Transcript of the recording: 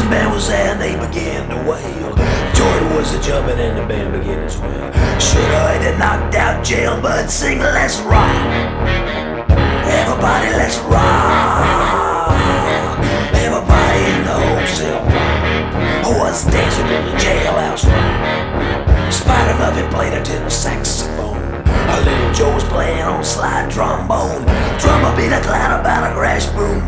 band was there and they began to wail. Joy was a jumping and the band began to swell. Should I have knocked out Jailbird sing let's rock? Everybody let's rock. Everybody in the wholesale block was dancing to the jailhouse rock. Spider Muffin played a tenor saxophone. A little Joe was playing on slide trombone. Drummer beat a clown about a crash boom.